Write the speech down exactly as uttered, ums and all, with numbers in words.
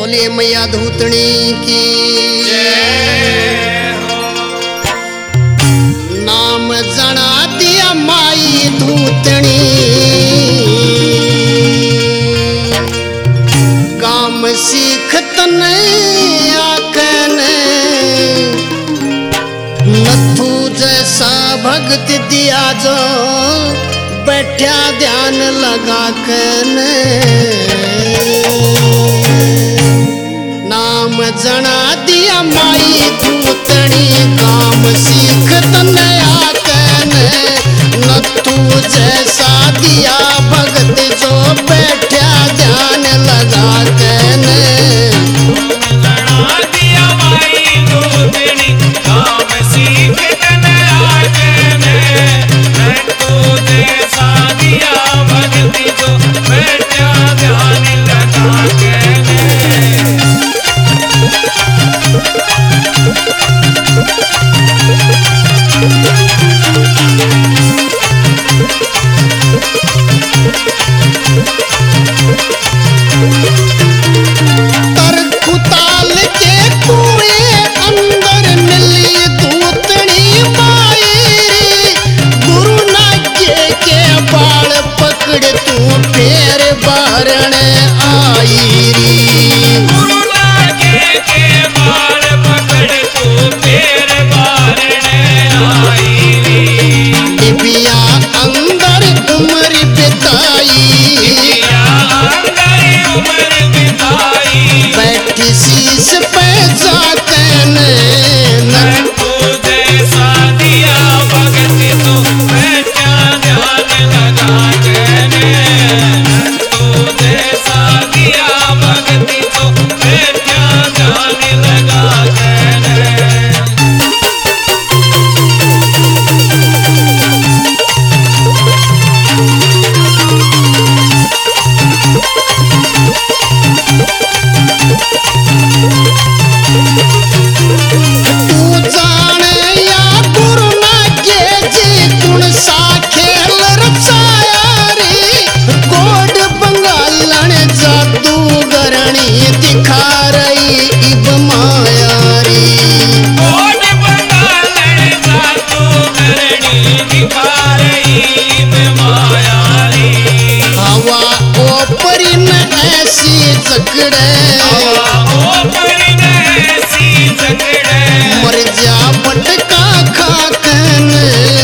बोले मैया धूतनी की जय हो। नाम जना दिया माई धूतनी काम सीख तने आकन नथु जैसा भगत दिया जो बैठा ध्यान लगा कर नाम जना दिया माई धूतनी काम सीख तने आकन नथु जैसा दिया भगत जो बैठा ध्यान लगा कर जना दिया माई धूतनी काम सीख तने आकन नथु जैसा दिया भगत जो बैठा ध्यान लगा कर तरकुताल के कुएं अंदर मिली धूतनी माई गुरु नाग्य के बाल पकड़ तू फेर बारण आई गुरु नाग्य के बाल पकड़ तू फेर बारण आई दिव्या अंदर उम्र बिताई अंदर उम्र बिताई बैठी शीश पे जाकर नथु जैसा दिया भगत तो बैठा ध्यान लगा कर नथु जैसा दिया भगत तो बैठा ध्यान लगा कर तू जाने या गुरु नाग्य जी गुण सा खेल रचाया रे गोड बंगालन जादू गरणी दिखा रही इब माया रे कोट बंगालन जादू करनी दिखा रही माया रे हवा ओपरी न ऐसी जकड़े ओ परिणय सी जगड़े मर जा पटका खाकन